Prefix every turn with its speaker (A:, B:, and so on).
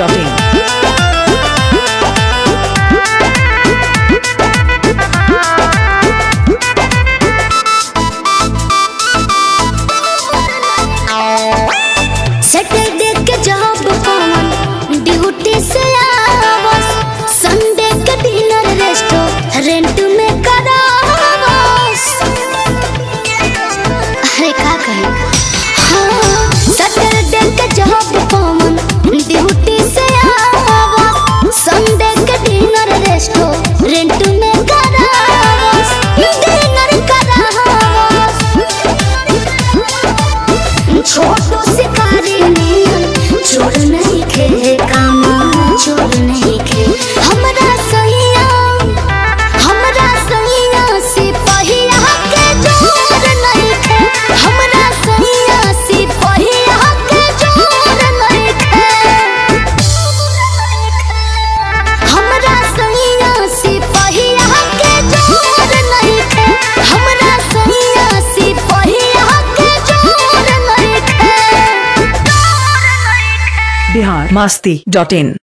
A: Saturday के job कौन duty से आवस, संडे के डिनर रेस्टोरेंट में करावस। अरे का कहे, हाँ सैटरडे के जॉब कौन ड्यूटी से आवस, संडे के डिनर रेस्टोरेंट में करावस, डिनर करावस। छोटो शिकारी चोर नहीं खे, काम चोर नहीं खे। हमरा सैया से पहिया के जोर नहीं खे, हमरा सैया से पहिया के जोर नहीं खे, हमरा सैया से पहिया के जोर नहीं खे, हमरा सैया से पहिया के जोर नहीं खे।
B: biharmasti.in